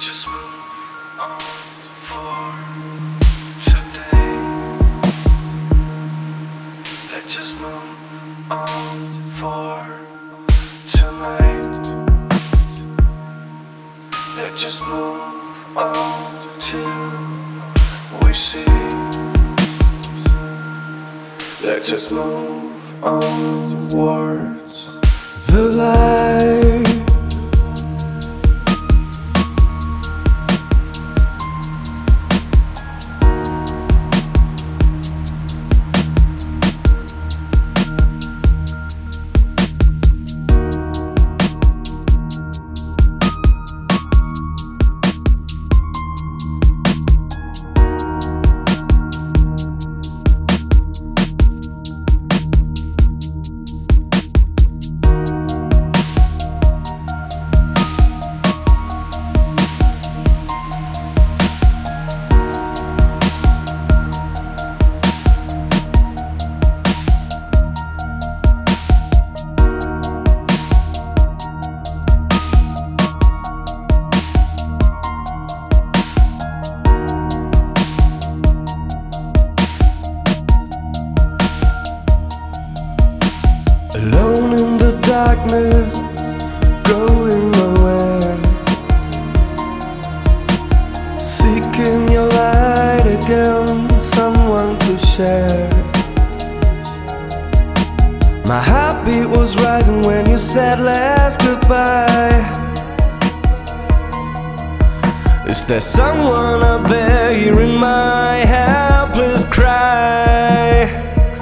just move on for today. Let's just move on for tonight. Let's just move on till we see. Let's just move on towards the light. Alone in the darkness, going nowhere, seeking your light again, someone to share. My heartbeat was rising when you said last goodbye. Is there someone out there hearing my helpless cry?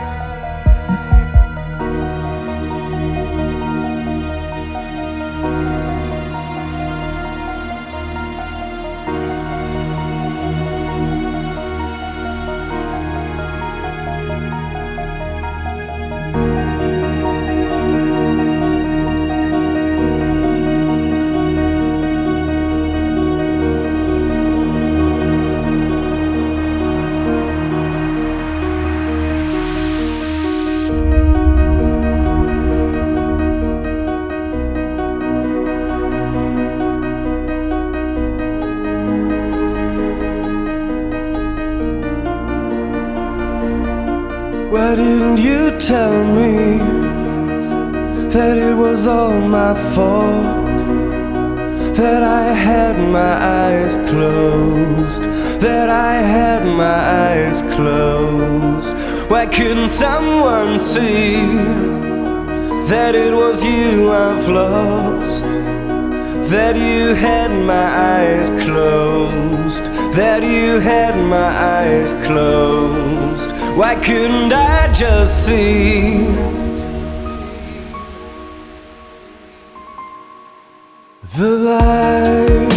Why didn't you tell me that it was all my fault? That I had my eyes closed, that I had my eyes closed. Why couldn't someone see that it was you I've lost? That you had my eyes closed, that you had my eyes closed. Why couldn't I just see the light?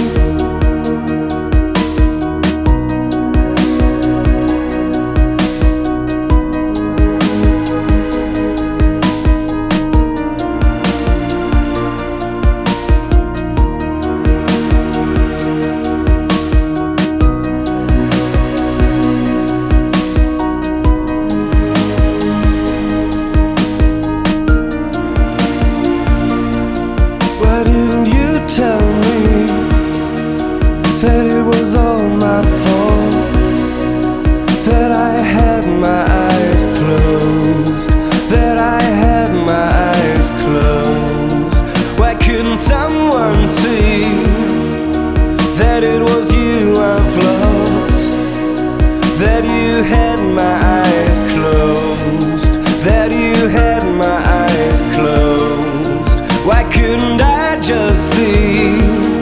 Why didn't you tell me that it was all my fault? That I had my eyes closed, that I had my eyes closed. Why couldn't someone see that it was you I've lost? That you had my eyes closed, that you had my eyes closed. Why couldn't I just see?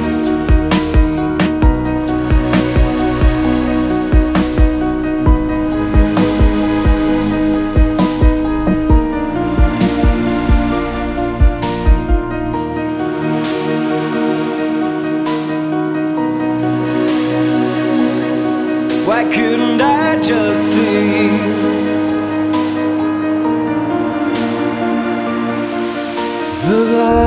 Why couldn't I just see the light?